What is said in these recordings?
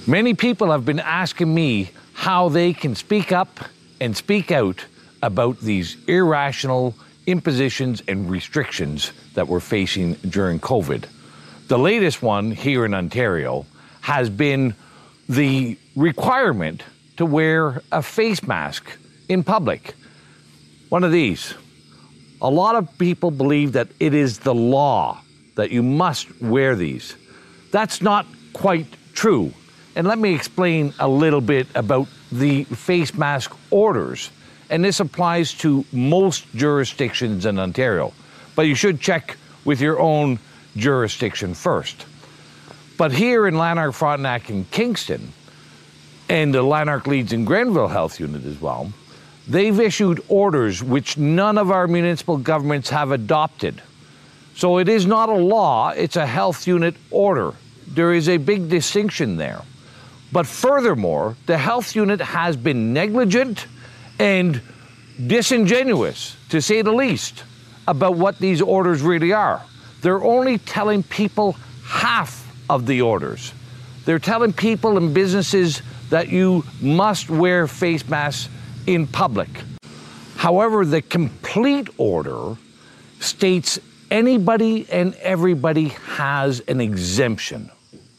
Many people have been asking me how they can speak up and speak out about these irrational impositions and restrictions that we're facing during COVID. The latest one here in Ontario has been the requirement to wear a face mask in public. One of these. A lot of people believe that it is the law that you must wear these. That's not quite true. And let me explain a little bit about the face mask orders. And this applies to most jurisdictions in Ontario. But you should check with your own jurisdiction first. But here in Lanark, Frontenac, and Kingston, and the Lanark, Leeds, and Grenville Health Unit as well, they've issued orders which none of our municipal governments have adopted. So it is not a law, it's a health unit order. There is a big distinction there. But furthermore, the health unit has been negligent and disingenuous, to say the least, about what these orders really are. They're only telling people half of the orders. They're telling people and businesses that you must wear face masks in public. However, the complete order states anybody and everybody has an exemption.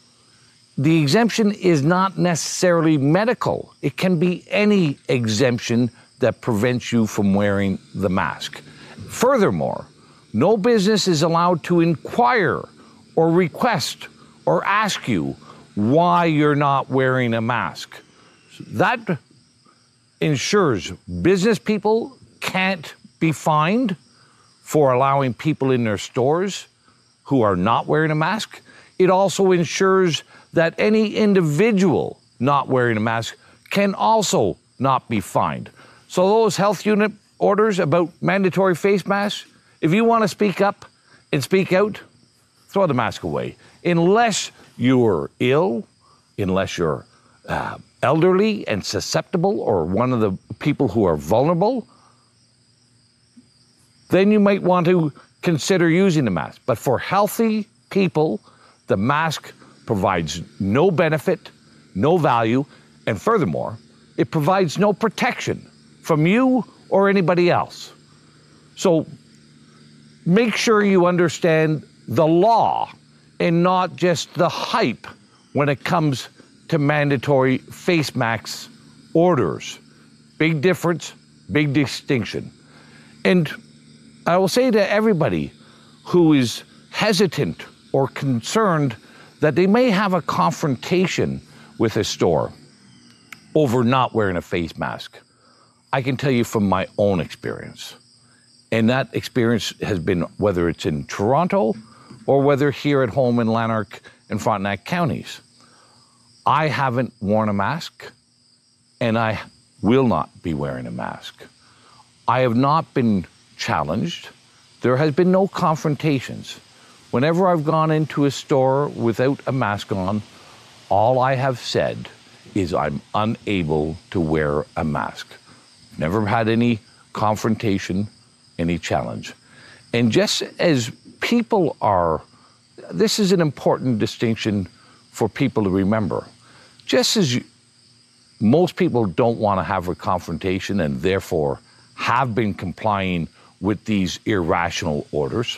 The exemption is not necessarily medical. It can be any exemption that prevents you from wearing the mask. Furthermore, no business is allowed to inquire or request or ask you why you're not wearing a mask. That ensures business people can't be fined for allowing people in their stores who are not wearing a mask. It also ensures that any individual not wearing a mask can also not be fined. So those health unit orders about mandatory face masks, if you want to speak up and speak out, throw the mask away. Unless you're ill, unless you're elderly and susceptible or one of the people who are vulnerable, then you might want to consider using the mask. But for healthy people, the mask provides no benefit, no value, and furthermore, it provides no protection from you or anybody else. So make sure you understand the law and not just the hype when it comes to mandatory face mask orders. Big difference, big distinction. And I will say to everybody who is hesitant or concerned that they may have a confrontation with a store over not wearing a face mask, I can tell you from my own experience. And that experience has been whether it's in Toronto or whether here at home in Lanark and Frontenac counties. I haven't worn a mask and I will not be wearing a mask. I have not been challenged. There has been no confrontations. Whenever I've gone into a store without a mask on, all I have said is I'm unable to wear a mask. Never had any confrontation, any challenge. And just as people are, this is an important distinction for people to remember. Just as most people don't want to have a confrontation and therefore have been complying with these irrational orders,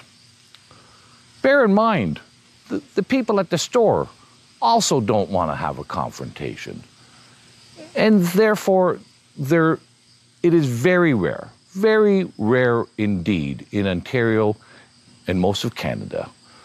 bear in mind, the people at the store also don't want to have a confrontation. And therefore, it is very rare indeed in Ontario and most of Canada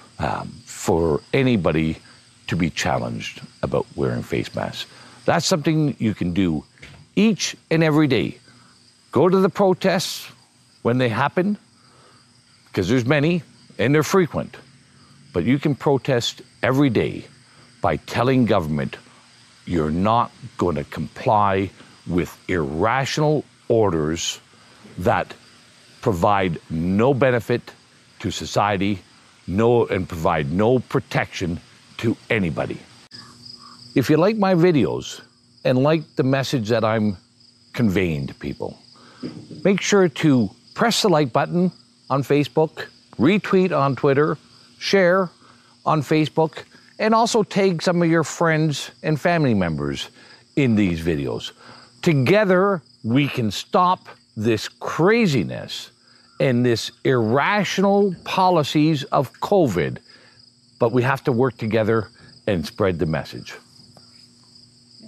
for anybody to be challenged about wearing face masks. That's something you can do each and every day. Go to the protests when they happen, because there's many and they're frequent. But you can protest every day by telling government you're not going to comply with irrational orders that provide no benefit to society, and provide no protection to anybody. If you like my videos and like the message that I'm conveying to people, make sure to press the like button on Facebook, retweet on Twitter, share on Facebook, and also tag some of your friends and family members in these videos. Together, we can stop this craziness and this irrational policies of COVID, but we have to work together and spread the message.